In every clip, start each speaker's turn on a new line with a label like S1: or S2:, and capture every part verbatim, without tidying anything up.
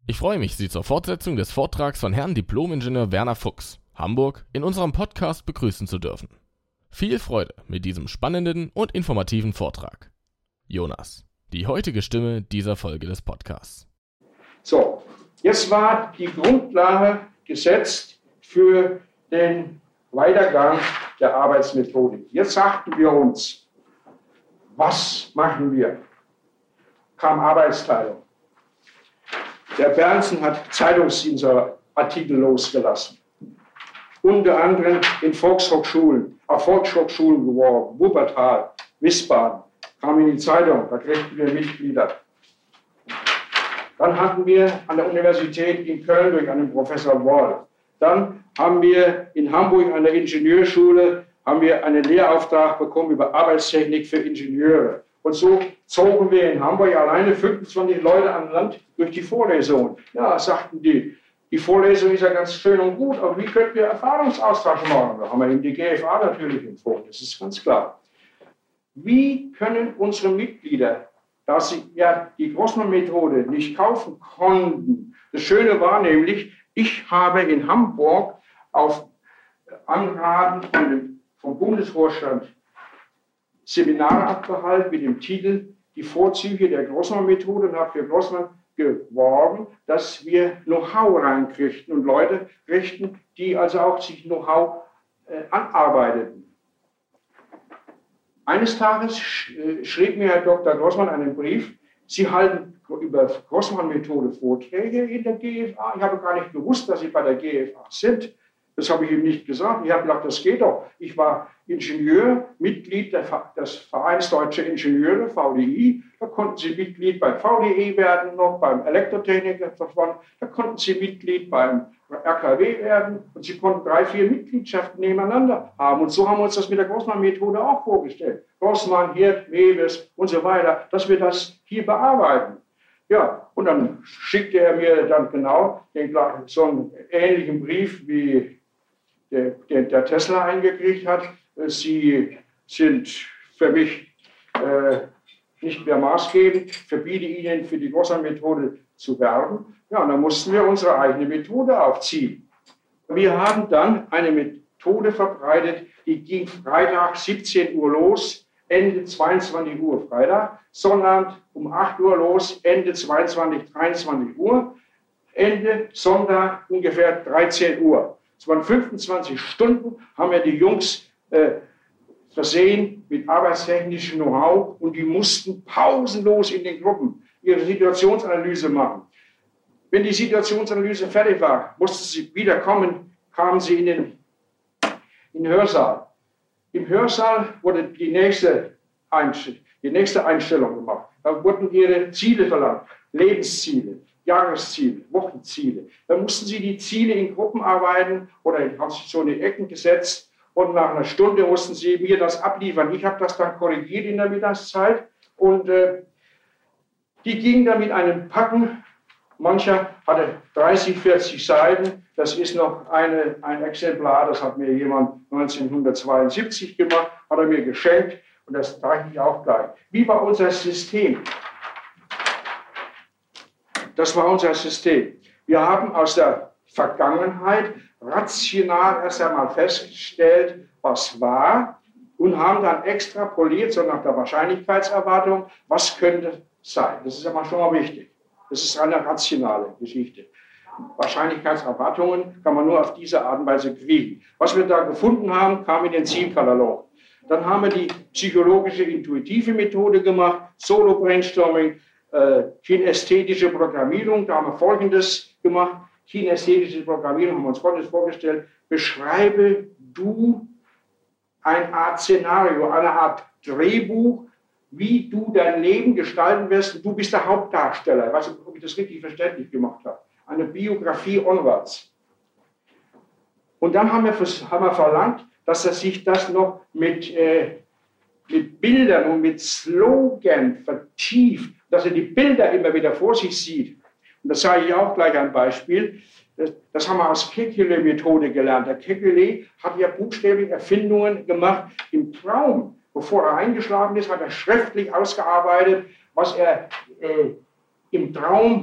S1: Ich freue mich, Sie zur Fortsetzung des Vortrags von Herrn Diplom-Ingenieur Werner Fuchs, Hamburg, in unserem Podcast begrüßen zu dürfen. Viel Freude mit diesem spannenden und informativen Vortrag. Jonas, die heutige Stimme dieser Folge des Podcasts.
S2: So, jetzt war die Grundlage gesetzt für den Weitergang der Arbeitsmethodik. Jetzt sagten wir uns, was machen wir? Kam Arbeitsteilung. Der Bernsen hat Zeitungsartikel losgelassen. Unter anderem in Volkshochschulen, auf Volkshochschulen geworben, Wuppertal, Wiesbaden, kam in die Zeitung, da kriegten wir Mitglieder. Dann hatten wir an der Universität in Köln durch einen Professor Woll. Dann haben wir in Hamburg an der Ingenieurschule haben wir einen Lehrauftrag bekommen über Arbeitstechnik für Ingenieure. Und so zogen wir in Hamburg alleine fünfundzwanzig Leute an Land durch die Vorlesungen. Ja, sagten die, die Vorlesung ist ja ganz schön und gut, aber wie können wir Erfahrungsaustausch machen? Da haben wir eben die G F A natürlich empfohlen, das ist ganz klar. Wie können unsere Mitglieder, da sie ja die Grossmann-Methode nicht kaufen konnten, das Schöne war nämlich, ich habe in Hamburg auf Anraten von dem, vom Bundesvorstand Seminare abgehalten mit dem Titel Die Vorzüge der Grossmann-Methode und habe für Grossmann geworben, dass wir Know-how reinkriegten und Leute richten, die also auch sich Know-how äh, anarbeiteten. Eines Tages sch äh, schrieb mir Herr Doktor Grossmann einen Brief, Sie halten über Grossmann-Methode Vorträge in der G F A. Ich habe gar nicht gewusst, dass Sie bei der G F A sind. Das habe ich ihm nicht gesagt. Ich habe gedacht, das geht doch. Ich war Ingenieur, Mitglied des Vereins Deutsche Ingenieure, V D I. Da konnten Sie Mitglied beim V D E werden, noch beim Elektrotechnikerverband. Da konnten Sie Mitglied beim R K W werden. Und Sie konnten drei, vier Mitgliedschaften nebeneinander haben. Und so haben wir uns das mit der Grossmann-Methode auch vorgestellt. Grossmann, Hirt, Mewes und so weiter, dass wir das hier bearbeiten. Ja, und dann schickte er mir dann genau den, so einen ähnlichen Brief wie Der, der, der Tesla eingekriegt hat. Sie sind für mich äh, nicht mehr maßgebend, verbiete Ihnen für die Grossmann-Methode zu werben. Ja, und dann mussten wir unsere eigene Methode aufziehen. Wir haben dann eine Methode verbreitet, die ging Freitag siebzehn Uhr los, Ende zweiundzwanzig Uhr Freitag, Sonnabend um acht Uhr los, Ende zweiundzwanzig, dreiundzwanzig Uhr, Ende Sonntag ungefähr dreizehn Uhr. Es waren fünfundzwanzig Stunden, haben wir die Jungs äh, versehen mit arbeitstechnischem Know-how und die mussten pausenlos in den Gruppen ihre Situationsanalyse machen. Wenn die Situationsanalyse fertig war, mussten sie wiederkommen, kamen sie in den, in den Hörsaal. Im Hörsaal wurde die nächste, die nächste Einstellung gemacht. Da wurden ihre Ziele verlangt, Lebensziele. Jahresziele, Wochenziele. Da mussten sie die Ziele in Gruppen arbeiten oder haben sich so in die Ecken gesetzt und nach einer Stunde mussten sie mir das abliefern. Ich habe das dann korrigiert in der Mittagszeit und äh, die gingen dann mit einem Packen, mancher hatte dreißig, vierzig Seiten, das ist noch eine, ein Exemplar, das hat mir jemand neunzehnhundertzweiundsiebzig gemacht, hat er mir geschenkt und das zeige ich auch gleich. Wie war unser System? Das war unser System. Wir haben aus der Vergangenheit rational erst einmal festgestellt, was war, und haben dann extrapoliert, so nach der Wahrscheinlichkeitserwartung, was könnte sein. Das ist aber schon mal wichtig. Das ist eine rationale Geschichte. Wahrscheinlichkeitserwartungen kann man nur auf diese Art und Weise kriegen. Was wir da gefunden haben, kam in den Zielkatalog. Dann haben wir die psychologische, intuitive Methode gemacht, Solo-Brainstorming, Äh, kinästhetische Programmierung, da haben wir Folgendes gemacht. Kinästhetische Programmierung haben wir uns Folgendes vorgestellt. Beschreibe du eine Art Szenario, eine Art Drehbuch, wie du dein Leben gestalten wirst. Du bist der Hauptdarsteller. Ich weiß nicht, ob ich das richtig verständlich gemacht habe. Eine Biografie onwards. Und dann haben wir, haben wir verlangt, dass er sich das noch mit, äh, mit Bildern und mit Slogan vertieft, dass er die Bilder immer wieder vor sich sieht. Und das sage ich auch gleich ein Beispiel. Das, das haben wir aus Kekulé-Methode gelernt. Der Kekulé hat ja buchstäblich Erfindungen gemacht im Traum. Bevor er eingeschlafen ist, hat er schriftlich ausgearbeitet, was er äh, im Traum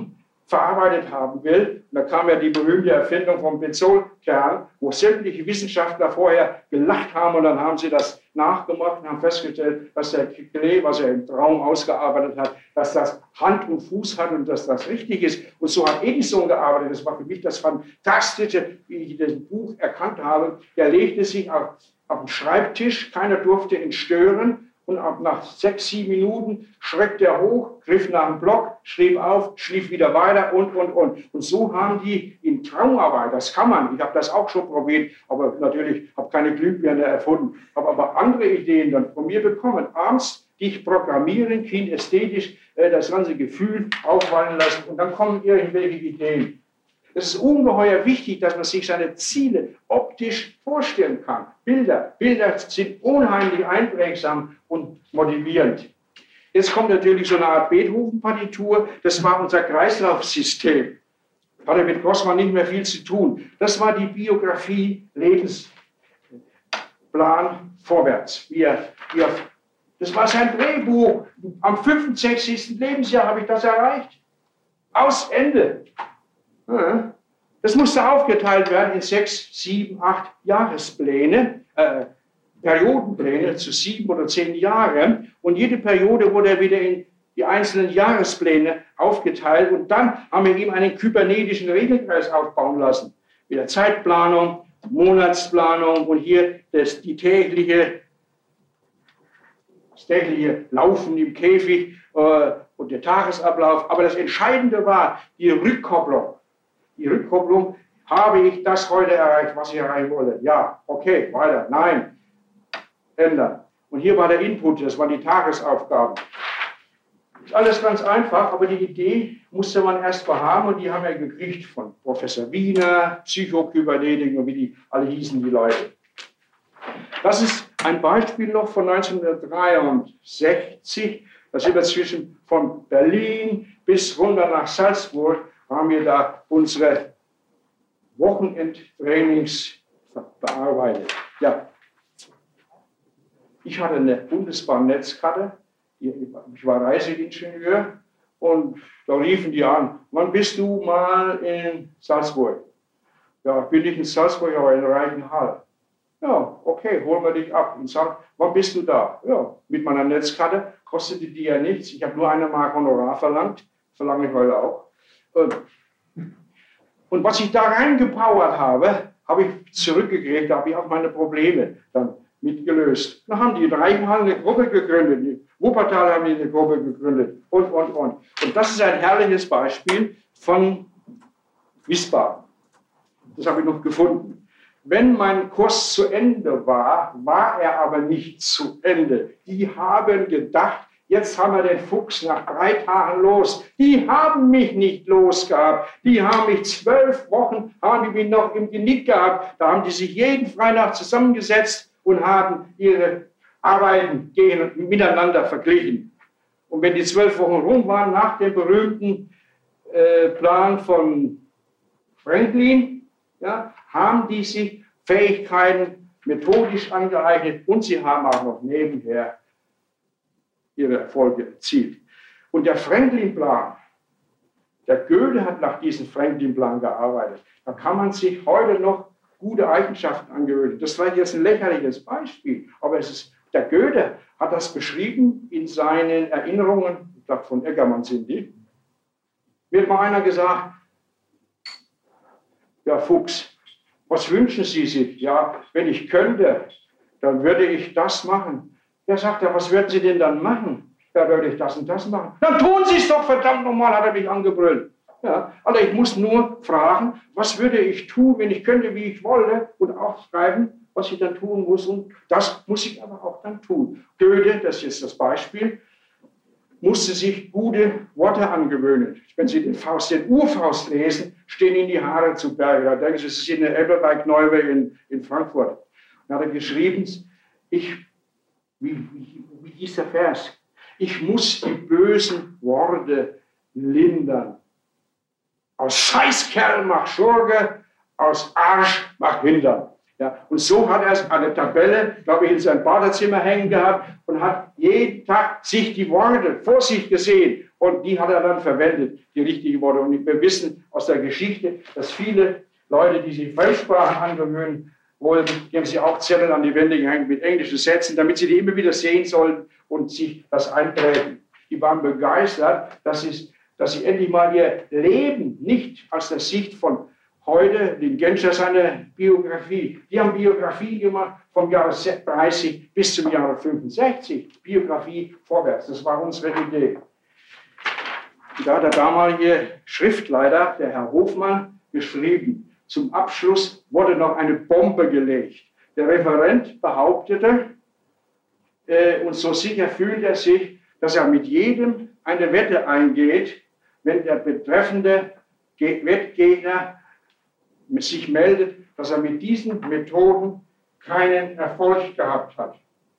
S2: verarbeitet haben will. Und da kam ja die berühmte Erfindung vom Benzolkern, wo sämtliche Wissenschaftler vorher gelacht haben und dann haben sie das nachgemacht und haben festgestellt, dass der Klee, was er im Traum ausgearbeitet hat, dass das Hand und Fuß hat und dass das richtig ist. Und so hat Edison gearbeitet. Das war für mich das Fantastische, wie ich das Buch erkannt habe. Er legte sich auf, auf den Schreibtisch, keiner durfte ihn stören. Und ab nach sechs, sieben Minuten schreckte er hoch, griff nach dem Block, schrieb auf, schlief wieder weiter und, und, und. Und so haben die in Traumarbeit, das kann man, ich habe das auch schon probiert, aber natürlich habe keine Glühbirne erfunden, habe aber andere Ideen dann von mir bekommen. Abends dich programmieren, kinästhetisch äh, das ganze Gefühl aufwallen lassen und dann kommen irgendwelche Ideen. Es ist ungeheuer wichtig, dass man sich seine Ziele optisch vorstellen kann. Bilder, Bilder sind unheimlich einprägsam und motivierend. Jetzt kommt natürlich so eine Art Beethoven-Partitur. Das war unser Kreislaufsystem. Hatte mit Grossmann nicht mehr viel zu tun. Das war die Biografie, Lebensplan vorwärts. Wie er, wie er, das war sein Drehbuch. Am fünfundsechzigsten Lebensjahr habe ich das erreicht. Aus Ende. Das musste aufgeteilt werden in sechs, sieben, acht Jahrespläne, äh, Periodenpläne zu sieben oder zehn Jahren. Und jede Periode wurde wieder in die einzelnen Jahrespläne aufgeteilt. Und dann haben wir ihm einen kybernetischen Regelkreis aufbauen lassen. Mit der Zeitplanung, Monatsplanung und hier das, die tägliche, das tägliche Laufen im Käfig äh, und der Tagesablauf. Aber das Entscheidende war die Rückkopplung. Die Rückkopplung, habe ich das heute erreicht, was ich erreichen wollte? Ja, okay, weiter, nein, ändern. Und hier war der Input, das waren die Tagesaufgaben. Ist alles ganz einfach, aber die Idee musste man erst mal haben und die haben wir gekriegt von Professor Wiener, Psychokybernetik und wie die alle hießen, die Leute. Das ist ein Beispiel noch von neunzehnhundertdreiundsechzig, da sind wir zwischen von Berlin bis runter nach Salzburg, haben wir da unsere Wochenendtrainings bearbeitet. Ja, ich hatte eine Bundesbahnnetzkarte, ich war Reiseingenieur und da riefen die an, wann bist du mal in Salzburg? Ja, bin ich in Salzburg, aber in Reichenhall. Ja, okay, holen wir dich ab. Und sag, wann bist du da? Ja, mit meiner Netzkarte kostete die ja nichts. Ich habe nur eine Mark Honorar verlangt, verlange ich heute auch. Und was ich da reingepowert habe, habe ich zurückgekriegt, da habe ich auch meine Probleme dann mitgelöst. Dann haben die in Reichenhall eine Gruppe gegründet, in Wuppertal haben die eine Gruppe gegründet und, und, und. Und das ist ein herrliches Beispiel von Wiesbaden. Das habe ich noch gefunden. Wenn mein Kurs zu Ende war, war er aber nicht zu Ende. Die haben gedacht, jetzt haben wir den Fuchs nach drei Tagen los. Die haben mich nicht losgehabt. Die haben mich zwölf Wochen, haben die mich noch im Genick gehabt. Da haben die sich jeden Freitag zusammengesetzt und haben ihre Arbeiten miteinander verglichen. Und wenn die zwölf Wochen rum waren, nach dem berühmten äh, Plan von Franklin, ja, haben die sich Fähigkeiten methodisch angeeignet und sie haben auch noch nebenher ihre Erfolge erzielt. Und der Franklin-Plan, der Goethe hat nach diesem Franklin-Plan gearbeitet. Da kann man sich heute noch gute Eigenschaften angewöhnen. Das war jetzt ein lächerliches Beispiel, aber es ist, der Goethe hat das beschrieben in seinen Erinnerungen, ich glaube von Eggermann sind die. Mir hat mal einer gesagt, ja Fuchs, was wünschen Sie sich? Ja, wenn ich könnte, dann würde ich das machen. Ja, sagt er, was würden Sie denn dann machen? Ja, würde ich das und das machen. Dann tun Sie es doch, verdammt nochmal, hat er mich angebrüllt. Ja, also ich muss nur fragen, was würde ich tun, wenn ich könnte, wie ich wollte, und aufschreiben, was ich dann tun muss. Und das muss ich aber auch dann tun. Goethe, das ist jetzt das Beispiel, musste sich gute Worte angewöhnen. Wenn Sie den Faust, den Urfaust lesen, stehen Ihnen die Haare zu Berge. Da denken Sie, es ist in der Ebbelberg-Neuwe in, in Frankfurt. Da hat er geschrieben, ich, wie, wie, wie hieß der Vers? Ich muss die bösen Worte lindern. Aus Scheißkerl mach Schurke, aus Arsch mach Hintern. Ja, und so hat er eine Tabelle, glaube ich, in seinem Badezimmer hängen gehabt und hat jeden Tag sich die Worte vor sich gesehen Und die hat er dann verwendet, die richtigen Worte. Und wir wissen aus der Geschichte, dass viele Leute, die sich Fremdsprachen angewöhnen wollen, die haben sich auch Zettel an die Wände gehängt mit englischen Sätzen, damit sie die immer wieder sehen sollen und sich das einprägen. Die waren begeistert, dass sie, dass sie endlich mal ihr Leben nicht aus der Sicht von heute, den Genscher seine Biografie, die haben Biografie gemacht vom Jahre dreißig bis zum Jahre fünfundsechzig, Biografie vorwärts, das war unsere Idee. Da hat der damalige Schriftleiter, der Herr Hofmann, geschrieben, zum Abschluss wurde noch eine Bombe gelegt. Der Referent behauptete, äh, und so sicher fühlt er sich, dass er mit jedem eine Wette eingeht, wenn der betreffende Wettgegner sich meldet, dass er mit diesen Methoden keinen Erfolg gehabt hat.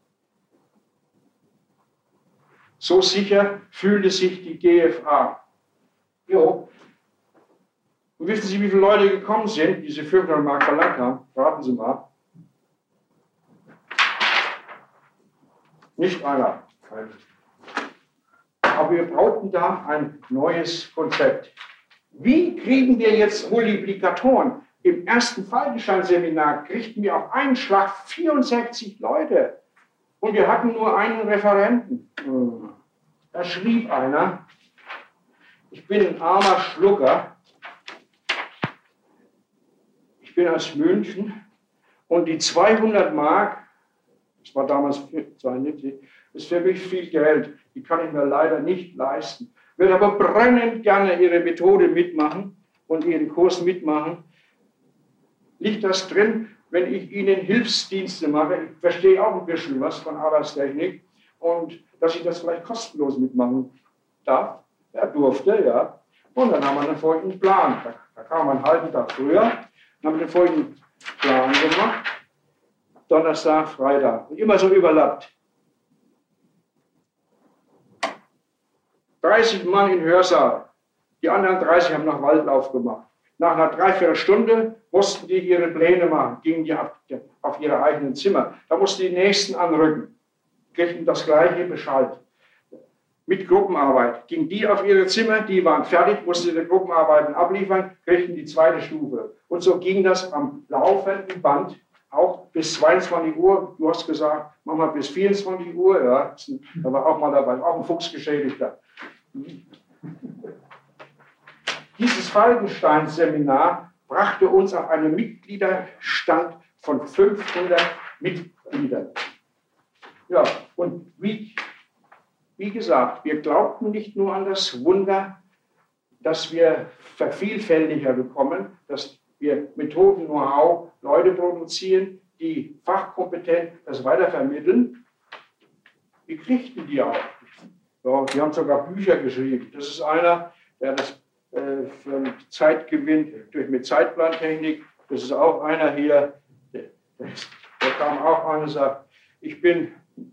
S2: So sicher fühlte sich die G F A. Jo. Und wissen Sie, wie viele Leute gekommen sind, die diese fünfhundert Mark verlangt haben? Raten Sie mal. Nicht einer. Aber wir brauchten da ein neues Konzept. Wie kriegen wir jetzt Multiplikatoren? Im ersten Falkenstein-Seminar kriegten wir auf einen Schlag vierundsechzig Leute. Und wir hatten nur einen Referenten. Da schrieb einer, ich bin ein armer Schlucker, ich bin aus München und die zweihundert Mark, das war damals zweiundsiebzig, ist für mich viel Geld, die kann ich mir leider nicht leisten. Ich würde aber brennend gerne Ihre Methode mitmachen und Ihren Kurs mitmachen. Liegt das drin, wenn ich Ihnen Hilfsdienste mache? Ich verstehe auch ein bisschen was von Arbeitstechnik und dass ich das vielleicht kostenlos mitmachen darf. Er durfte, ja. Und dann haben wir einen folgenden Plan. Da, da kam man einen halben Tag früher, dann haben wir den folgenden Plan gemacht. Donnerstag, Freitag. Und immer so überlappt. dreißig Mann im Hörsaal. Die anderen dreißig haben nach Waldlauf gemacht. Nach einer Dreiviertelstunde mussten die ihre Pläne machen, gingen die auf, auf ihre eigenen Zimmer. Da mussten die Nächsten anrücken, kriegten das gleiche Bescheid. Mit Gruppenarbeit gingen die auf ihre Zimmer, die waren fertig, mussten ihre Gruppenarbeiten abliefern, kriegten die zweite Stufe. Und so ging das am laufenden Band auch bis zweiundzwanzig Uhr. Du hast gesagt, mach mal bis vierundzwanzig Uhr. Ja, da war auch mal dabei, auch ein Fuchsgeschädigter. Dieses Falkenstein-Seminar brachte uns auf einen Mitgliederstand von fünfhundert Mitgliedern. Ja, und wie, wie gesagt, wir glaubten nicht nur an das Wunder, dass wir vervielfältiger bekommen, dass wir Methoden, Know-how, Leute produzieren, die fachkompetent das weitervermitteln. Wir kriegten die auch. Ja, die haben sogar Bücher geschrieben. Das ist einer, der das äh, für Zeit gewinnt durch mit Zeitplantechnik. Das ist auch einer hier, der, der kam auch an und sagt, ich bin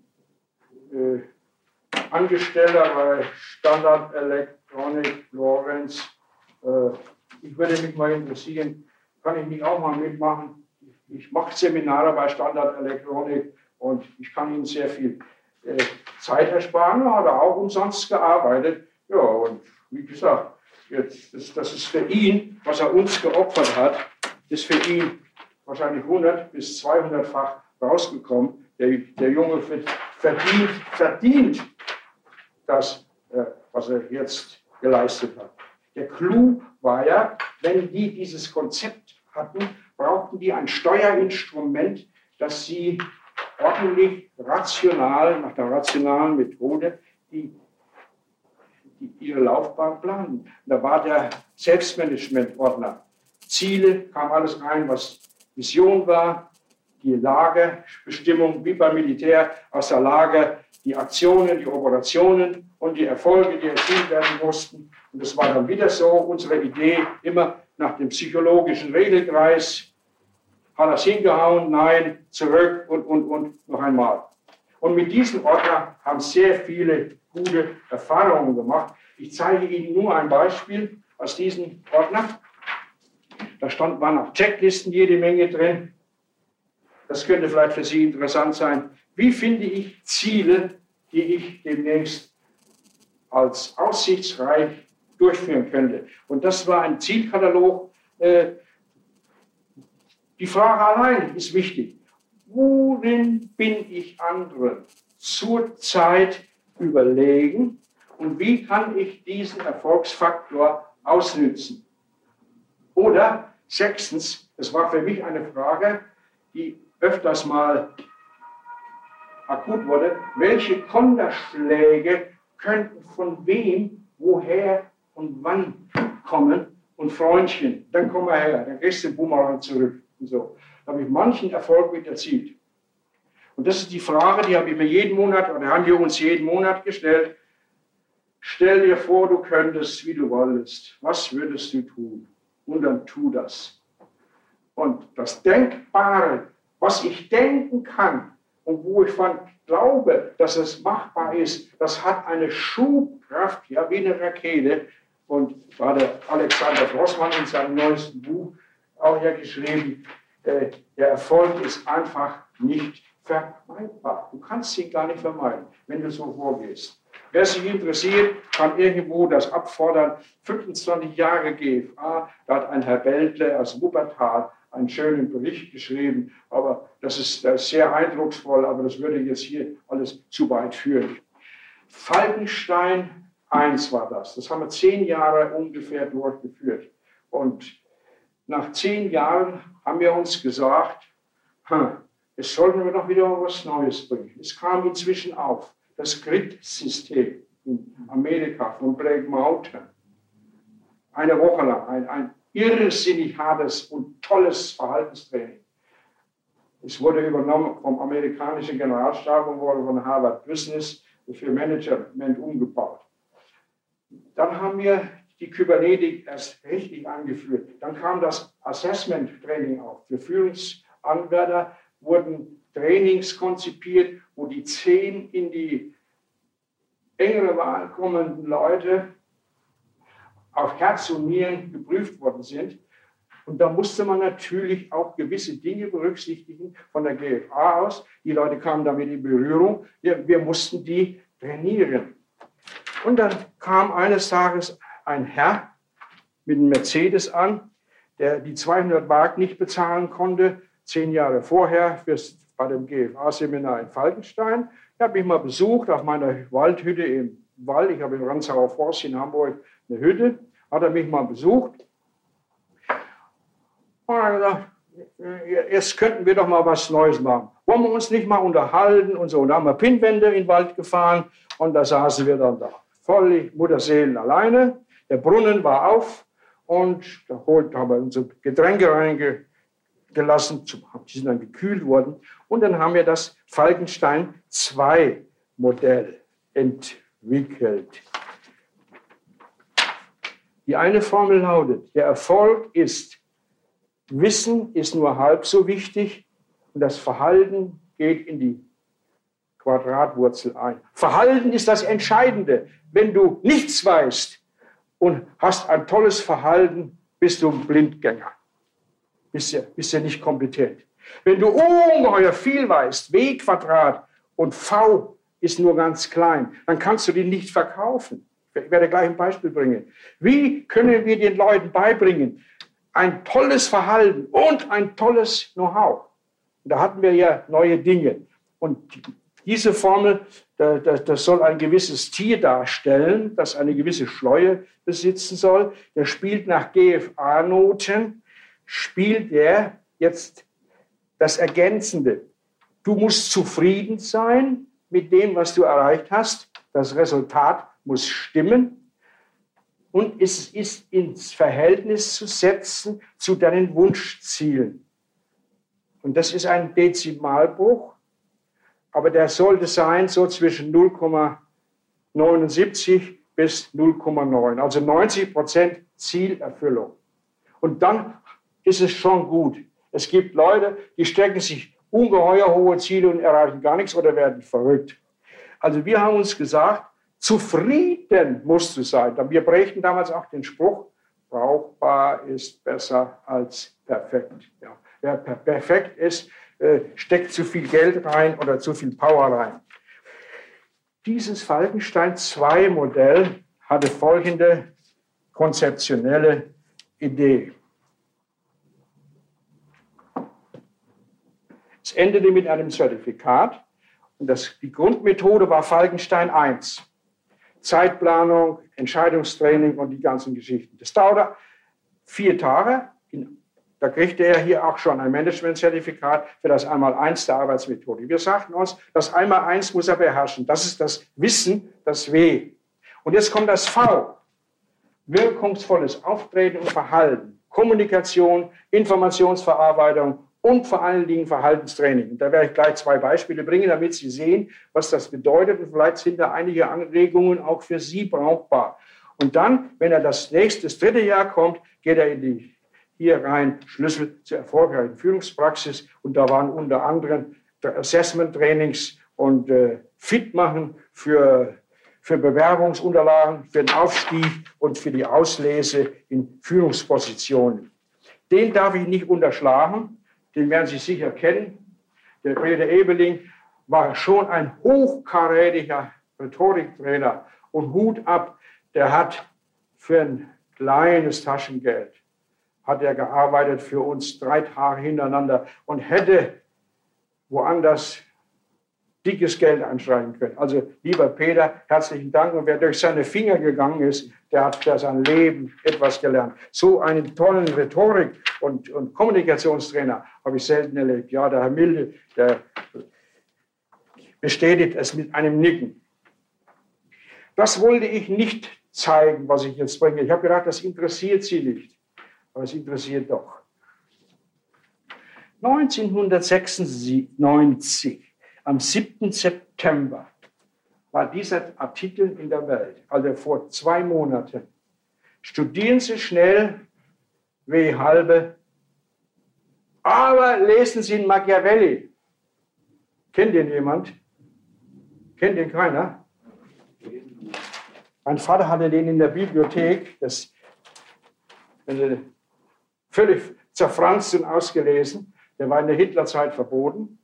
S2: äh, Angestellter bei Standard Electronic Lorenz. Äh, ich würde mich mal interessieren, kann ich nicht auch mal mitmachen? Ich mache Seminare bei Standard Electronic und ich kann Ihnen sehr viel äh, Zeit ersparen. Da hat er auch umsonst gearbeitet. Ja, und wie gesagt, jetzt, das, das ist für ihn, was er uns geopfert hat, ist für ihn wahrscheinlich hundert bis zweihundertfach rausgekommen. Der, der Junge verdient, verdient das, äh, was er jetzt geleistet hat. Der Clou war ja, wenn die dieses Konzept hatten, brauchten die ein Steuerinstrument, das sie ordentlich, rational, nach der rationalen Methode, die, die ihre Laufbahn planen. Da war der Selbstmanagement-Ordner. Ziele, kam alles rein, was Vision war, die Lagebestimmung, wie beim Militär, aus der Lage, die Aktionen, die Operationen und die Erfolge, die erzielt werden mussten. Und das war dann wieder so, unsere Idee, immer nach dem psychologischen Regelkreis, hat er es hingehauen, nein, zurück und, und, und noch einmal. Und mit diesem Ordner haben sehr viele gute Erfahrungen gemacht. Ich zeige Ihnen nur ein Beispiel aus diesem Ordner. Da stand, waren auch Checklisten jede Menge drin. Das könnte vielleicht für Sie interessant sein. Wie finde ich Ziele, die ich demnächst als aussichtsreich durchführen könnte. Und das war ein Zielkatalog. Äh, die Frage allein ist wichtig. Worin bin ich anderen zurzeit überlegen und wie kann ich diesen Erfolgsfaktor ausnützen? Oder sechstens, das war für mich eine Frage, die öfters mal akut wurde, welche Konterschläge könnten von wem, woher und wann kommen? Und Freundchen, dann komm mal her, dann kriegst du den Bumerang zurück. Und so. Da habe ich manchen Erfolg mit erzielt. Und das ist die Frage, die habe ich mir jeden Monat, oder haben wir uns jeden Monat gestellt. Stell dir vor, du könntest, wie du wolltest. Was würdest du tun? Und dann tu das. Und das Denkbare, was ich denken kann und wo ich von glaube, dass es machbar ist, das hat eine Schubkraft, ja, wie eine Rakete. Und da hat der Alexander Grossmann in seinem neuesten Buch auch ja geschrieben, äh, der Erfolg ist einfach nicht vermeidbar. Du kannst ihn gar nicht vermeiden, wenn du so vorgehst. Wer sich interessiert, kann irgendwo das abfordern. fünfundzwanzig Jahre G F A, da hat ein Herr Beltle aus Wuppertal einen schönen Bericht geschrieben. Aber das ist, das ist sehr eindrucksvoll, aber das würde jetzt hier alles zu weit führen. Falkenstein eins war das. Das haben wir zehn Jahre ungefähr durchgeführt. Und nach zehn Jahren haben wir uns gesagt, hm, jetzt sollten wir doch wieder was Neues bringen. Es kam inzwischen auf. Das Grid-System in Amerika von Black Mountain. Eine Woche lang, ein, ein irrsinnig hartes und tolles Verhaltenstraining. Es wurde übernommen vom amerikanischen Generalstab und wurde von Harvard Business für Management umgebaut. Dann haben wir die Kybernetik erst richtig angeführt. Dann kam das Assessment-Training auf. Für Führungsanwärter wurden Trainings konzipiert, wo die zehn in die engere Wahl kommenden Leute auf Herz und Nieren geprüft worden sind. Und da musste man natürlich auch gewisse Dinge berücksichtigen von der G F A aus. Die Leute kamen damit in Berührung. Wir, wir mussten die trainieren. Und dann kam eines Tages ein Herr mit einem Mercedes an, der die zweihundert Mark nicht bezahlen konnte, zehn Jahre vorher fürs, bei dem G F A-Seminar in Falkenstein. Er hat mich mal besucht auf meiner Waldhütte im Wald. Ich habe in Ranzauer Forst in Hamburg eine Hütte. Hat er mich mal besucht. Und er hat gesagt, jetzt könnten wir doch mal was Neues machen. Wollen wir uns nicht mal unterhalten und so. Und da haben wir Pinnwände in den Wald gefahren und da saßen wir dann da. Völlig Mutterseelen alleine. Der Brunnen war auf und da haben wir unsere Getränke reingelassen. Die sind dann gekühlt worden. Und dann haben wir das Falkenstein zwei Modell entwickelt. Die eine Formel lautet, der Erfolg ist, Wissen ist nur halb so wichtig und das Verhalten geht in die Quadratwurzel ein. Verhalten ist das Entscheidende. Wenn du nichts weißt und hast ein tolles Verhalten, bist du ein Blindgänger. Bist du, bist du nicht kompetent. Wenn du ungeheuer viel weißt, W Quadrat und V ist nur ganz klein, dann kannst du die nicht verkaufen. Ich werde gleich ein Beispiel bringen. Wie können wir den Leuten beibringen, ein tolles Verhalten und ein tolles Know-how? Da hatten wir ja neue Dinge. Und diese Formel, das soll ein gewisses Tier darstellen, das eine gewisse Schleue besitzen soll. Der spielt nach G F A-Noten, spielt er jetzt das Ergänzende. Du musst zufrieden sein mit dem, was du erreicht hast. Das Resultat muss stimmen. Und es ist ins Verhältnis zu setzen zu deinen Wunschzielen. Und das ist ein Dezimalbruch. Aber der sollte sein so zwischen null Komma neunundsiebzig bis null Komma neun. Also neunzig Prozent Zielerfüllung. Und dann ist es schon gut. Es gibt Leute, die stecken sich ungeheuer hohe Ziele und erreichen gar nichts oder werden verrückt. Also wir haben uns gesagt, zufrieden musst du sein. Wir prägten damals auch den Spruch, brauchbar ist besser als perfekt. Ja. Wer perfekt ist, steckt zu viel Geld rein oder zu viel Power rein. Dieses Falkenstein zwei Modell hatte folgende konzeptionelle Idee. Es endete mit einem Zertifikat und das, die Grundmethode war Falkenstein eins. Zeitplanung, Entscheidungstraining und die ganzen Geschichten. Das dauerte vier Tage. Da kriegte er hier auch schon ein Managementzertifikat für das Einmaleins der Arbeitsmethode. Wir sagten uns, das Einmaleins muss er beherrschen. Das ist das Wissen, das W. Und jetzt kommt das V. Wirkungsvolles Auftreten und Verhalten, Kommunikation, Informationsverarbeitung und vor allen Dingen Verhaltenstraining. Und da werde ich gleich zwei Beispiele bringen, damit Sie sehen, was das bedeutet. Und vielleicht sind da einige Anregungen auch für Sie brauchbar. Und dann, wenn er das nächste, das dritte Jahr kommt, geht er in die hier rein Schlüssel zur erfolgreichen Führungspraxis. Und da waren unter anderem Assessment-Trainings und äh, Fit machen für, für Bewerbungsunterlagen, für den Aufstieg und für die Auslese in Führungspositionen. Den darf ich nicht unterschlagen. Den werden Sie sicher kennen. Der Peter Ebeling war schon ein hochkarätiger Rhetoriktrainer. Und Hut ab, der hat für ein kleines Taschengeld, hat er gearbeitet für uns drei Tage hintereinander und hätte woanders dickes Geld einschreiben können. Also lieber Peter, herzlichen Dank. Und wer durch seine Finger gegangen ist, der hat für sein Leben etwas gelernt. So einen tollen Rhetorik- und, und Kommunikationstrainer habe ich selten erlebt. Ja, der Herr Milde, der bestätigt es mit einem Nicken. Das wollte ich nicht zeigen, was ich jetzt bringe. Ich habe gedacht, das interessiert Sie nicht. Aber es interessiert doch. neunzehnhundertsechsundneunzig, am siebten September, war dieser Artikel in der Welt, also vor zwei Monaten. Studieren Sie schnell, W halbe, aber lesen Sie Machiavelli. Kennt den jemand? Kennt den keiner? Mein Vater hatte den in der Bibliothek, das völlig zerfranst und ausgelesen. Der war in der Hitlerzeit verboten,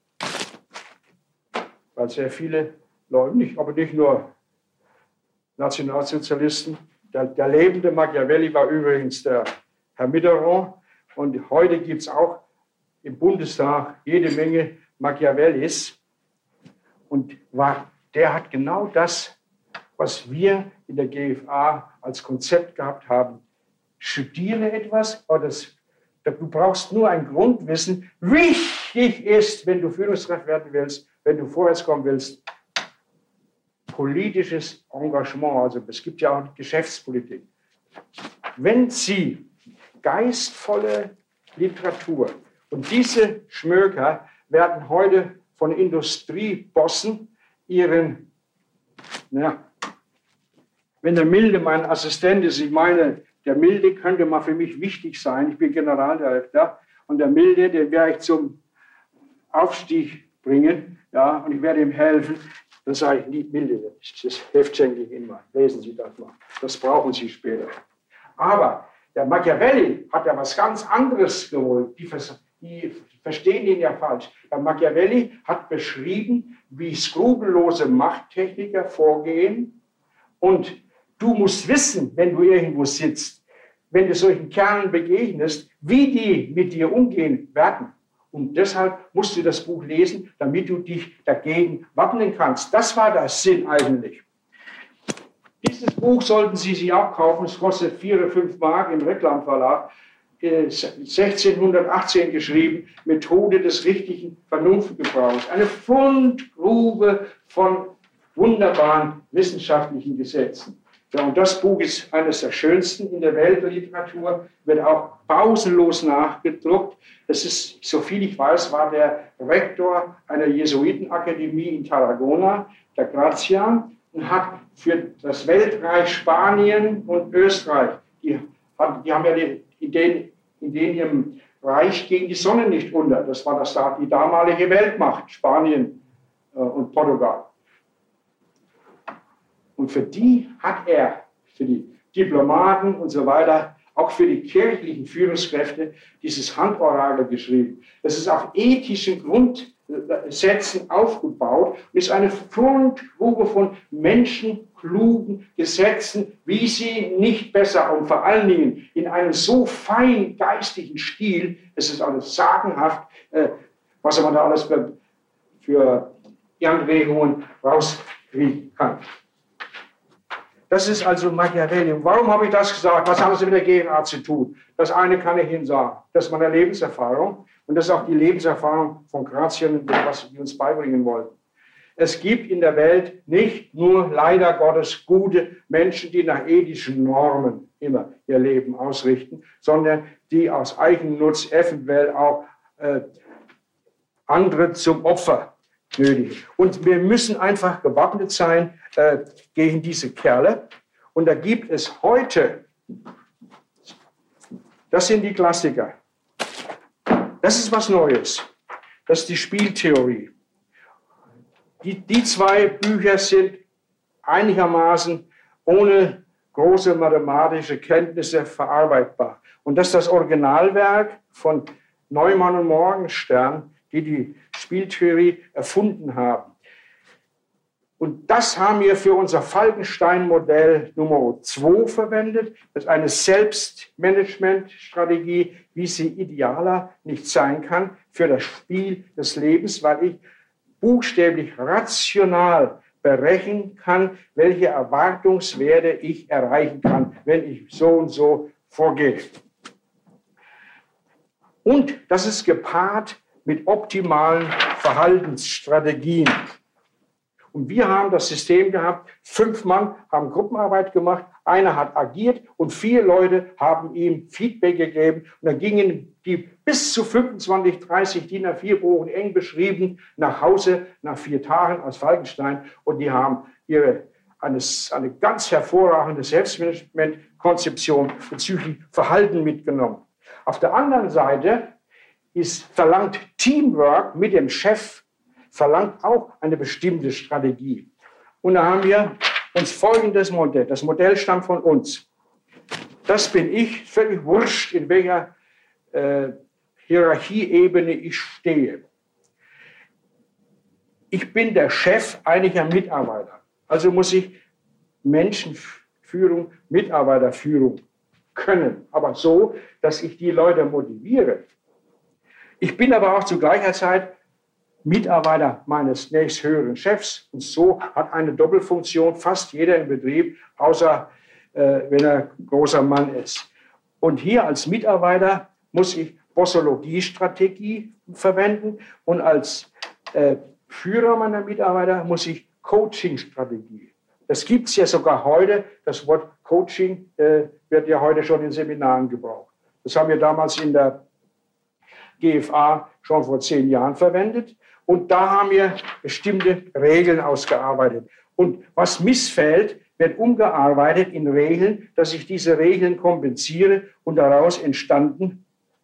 S2: weil sehr viele Leute, nicht, aber nicht nur Nationalsozialisten. Der, der lebende Machiavelli war übrigens der Herr Mitterrand. Und heute gibt es auch im Bundestag jede Menge Machiavellis. Und war, der hat genau das, was wir in der G F A als Konzept gehabt haben. Studiere etwas, aber das, du brauchst nur ein Grundwissen. Wichtig ist, wenn du Führungskraft werden willst, wenn du vorwärts kommen willst, politisches Engagement. Also es gibt ja auch Geschäftspolitik. Wenn Sie geistvolle Literatur, und diese Schmöker werden heute von Industriebossen ihren, ja, wenn der Milde mein Assistent ist, ich meine, der Milde könnte mal für mich wichtig sein. Ich bin Generaldirektor und der Milde, den werde ich zum Aufstieg bringen, ja, und ich werde ihm helfen. Dann sage ich, nicht Milde, das Heft schenke ich Ihnen mal. Lesen Sie das mal. Das brauchen Sie später. Aber der Machiavelli hat ja was ganz anderes gewollt. Die, vers die verstehen ihn ja falsch. Der Machiavelli hat beschrieben, wie skrupellose Machttechniker vorgehen. Und du musst wissen, wenn du irgendwo sitzt, wenn du solchen Kerlen begegnest, wie die mit dir umgehen werden. Und deshalb musst du das Buch lesen, damit du dich dagegen wappnen kannst. Das war der Sinn eigentlich. Dieses Buch sollten Sie sich auch kaufen. Es kostet vier oder fünf Mark im Reklamverlag. sechzehnhundertachtzehn geschrieben, Methode des richtigen Vernunftgebrauchs. Eine Fundgrube von wunderbaren wissenschaftlichen Gesetzen. Ja, und das Buch ist eines der schönsten in der Weltliteratur, wird auch pausenlos nachgedruckt. Das ist, soviel ich weiß, war der Rektor einer Jesuitenakademie in Tarragona, der Grazian, und hat für das Weltreich Spanien und Österreich, die, die haben ja die, in, den, in den ihrem Reich ging die Sonne nicht unter. Das war das, die damalige Weltmacht, Spanien äh, und Portugal. Und für die hat er, für die Diplomaten und so weiter, auch für die kirchlichen Führungskräfte, dieses Handorakel geschrieben. Das ist auf ethischen Sätzen aufgebaut und ist eine Fundgrube von menschenklugen Gesetzen, wie sie nicht besser und vor allen Dingen in einem so feingeistigen Stil, es ist alles sagenhaft, äh, was man da alles für, für Anregungen rauskriegen kann. Das ist also Machiavelli. Warum habe ich das gesagt? Was haben Sie mit der G F A zu tun? Das eine kann ich Ihnen sagen. Das ist meine Lebenserfahrung. Und das ist auch die Lebenserfahrung von Gratien, was wir uns beibringen wollen. Es gibt in der Welt nicht nur leider Gottes gute Menschen, die nach ethischen Normen immer ihr Leben ausrichten, sondern die aus Eigennutz eventuell auch äh, andere zum Opfer nötigen. Und wir müssen einfach gewappnet sein äh, gegen diese Kerle. Und da gibt es heute, das sind die Klassiker. Das ist was Neues. Das ist die Spieltheorie. Die, die zwei Bücher sind einigermaßen ohne große mathematische Kenntnisse verarbeitbar. Und das ist das Originalwerk von Neumann und Morgenstern, die die Spieltheorie erfunden haben. Und das haben wir für unser Falkenstein-Modell Nummer zwei verwendet. Das ist eine Selbstmanagement-Strategie, wie sie idealer nicht sein kann für das Spiel des Lebens, weil ich buchstäblich rational berechnen kann, welche Erwartungswerte ich erreichen kann, wenn ich so und so vorgehe. Und das ist gepaart mit optimalen Verhaltensstrategien. Und wir haben das System gehabt, fünf Mann haben Gruppenarbeit gemacht, einer hat agiert und vier Leute haben ihm Feedback gegeben. Und dann gingen die bis zu fünfundzwanzig, dreißig D I N A vier Bogen eng beschrieben nach Hause nach vier Tagen aus Falkenstein. Und die haben ihre, eine, eine ganz hervorragende Selbstmanagement-Konzeption bezüglich Verhalten mitgenommen. Auf der anderen Seite ist verlangt Teamwork mit dem Chef, verlangt auch eine bestimmte Strategie. Und da haben wir uns folgendes Modell. Das Modell stammt von uns. Das bin ich, völlig wurscht, in welcher äh, Hierarchieebene ich stehe. Ich bin der Chef einiger Mitarbeiter. Also muss ich Menschenführung, Mitarbeiterführung können. Aber so, dass ich die Leute motiviere. Ich bin aber auch zu gleicher Zeit Mitarbeiter meines nächsthöheren Chefs. Und so hat eine Doppelfunktion fast jeder im Betrieb, außer äh, wenn er großer Mann ist. Und hier als Mitarbeiter muss ich Bossologie-Strategie verwenden und als äh, Führer meiner Mitarbeiter muss ich Coaching-Strategie. Das gibt es ja sogar heute. Das Wort Coaching äh, wird ja heute schon in Seminaren gebraucht. Das haben wir damals in der G F A schon vor zehn Jahren verwendet. Und da haben wir bestimmte Regeln ausgearbeitet. Und was missfällt, wird umgearbeitet in Regeln, dass ich diese Regeln kompensiere und daraus entstanden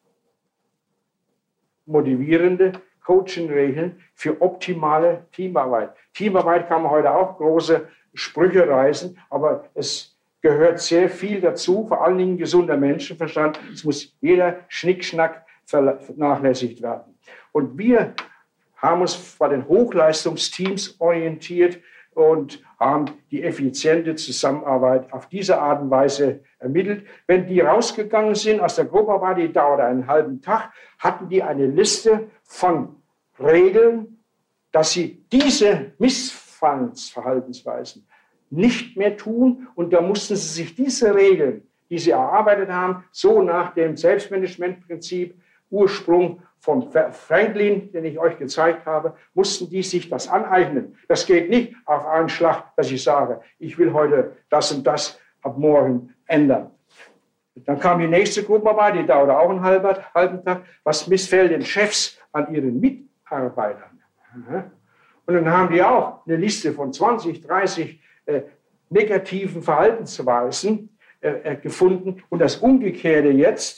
S2: motivierende Coaching-Regeln für optimale Teamarbeit. Teamarbeit kann man heute auch große Sprüche reißen, aber es gehört sehr viel dazu, vor allen Dingen gesunder Menschenverstand. Es muss jeder Schnickschnack vernachlässigt werden. Und wir haben uns bei den Hochleistungsteams orientiert und haben die effiziente Zusammenarbeit auf diese Art und Weise ermittelt. Wenn die rausgegangen sind aus der Gruppenarbeit, die dauerte einen halben Tag, hatten die eine Liste von Regeln, dass sie diese Missfallensverhaltensweisen nicht mehr tun. Und da mussten sie sich diese Regeln, die sie erarbeitet haben, so nach dem Selbstmanagementprinzip, Ursprung von Franklin, den ich euch gezeigt habe, mussten die sich das aneignen. Das geht nicht auf einen Schlag, dass ich sage, ich will heute das und das ab morgen ändern. Dann kam die nächste Gruppenarbeit, die dauerte auch einen halben, halben Tag. Was missfällt den Chefs an ihren Mitarbeitern? Und dann haben die auch eine Liste von zwanzig, dreißig äh, negativen Verhaltensweisen äh, gefunden. Und das Umgekehrte jetzt,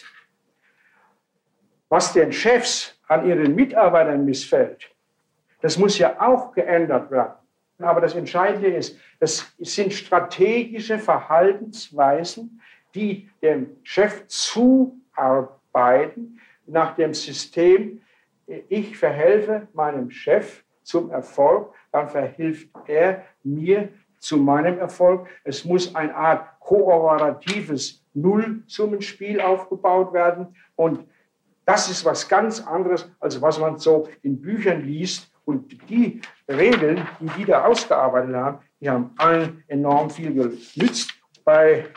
S2: was den Chefs an ihren Mitarbeitern missfällt, das muss ja auch geändert werden. Aber das Entscheidende ist, das sind strategische Verhaltensweisen, die dem Chef zuarbeiten nach dem System ich verhelfe meinem Chef zum Erfolg, dann verhilft er mir zu meinem Erfolg. Es muss eine Art kooperatives Nullsummenspiel aufgebaut werden. Und das ist was ganz anderes, als was man so in Büchern liest. Und die Regeln, die die da ausgearbeitet haben, die haben allen enorm viel genützt. Bei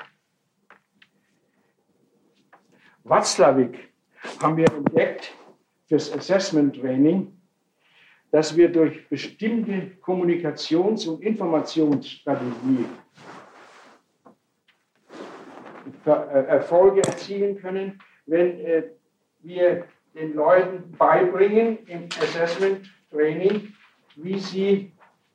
S2: Watzlawick haben wir entdeckt, fürs Assessment Training, dass wir durch bestimmte Kommunikations- und Informationsstrategien Erfolge erzielen können, wenn wir den Leuten beibringen im Assessment Training, wie sie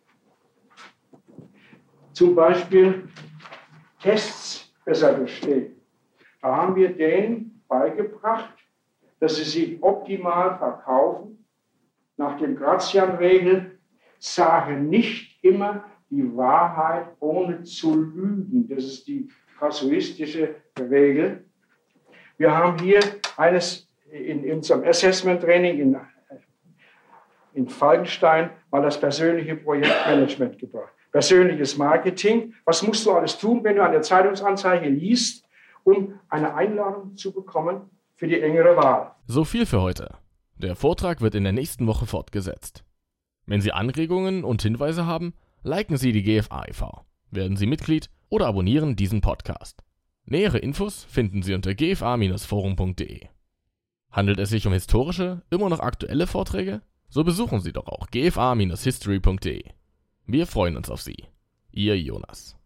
S2: zum Beispiel Tests besser bestehen. Da haben wir denen beigebracht, dass sie sich optimal verkaufen. Nach den Grazian-Regeln, sage nicht immer die Wahrheit, ohne zu lügen. Das ist die kasuistische Regel. Wir haben hier eines in, in unserem Assessment-Training in, in Falkenstein mal das persönliche Projektmanagement gebracht. Persönliches Marketing. Was musst du alles tun, wenn du eine Zeitungsanzeige liest, um eine Einladung zu bekommen für die engere Wahl?
S1: So viel für heute. Der Vortrag wird in der nächsten Woche fortgesetzt. Wenn Sie Anregungen und Hinweise haben, liken Sie die G F A e V, werden Sie Mitglied oder abonnieren diesen Podcast. Nähere Infos finden Sie unter g f a Bindestrich forum punkt de. Handelt es sich um historische, immer noch aktuelle Vorträge? So besuchen Sie doch auch g f a Bindestrich history punkt de. Wir freuen uns auf Sie. Ihr Jonas.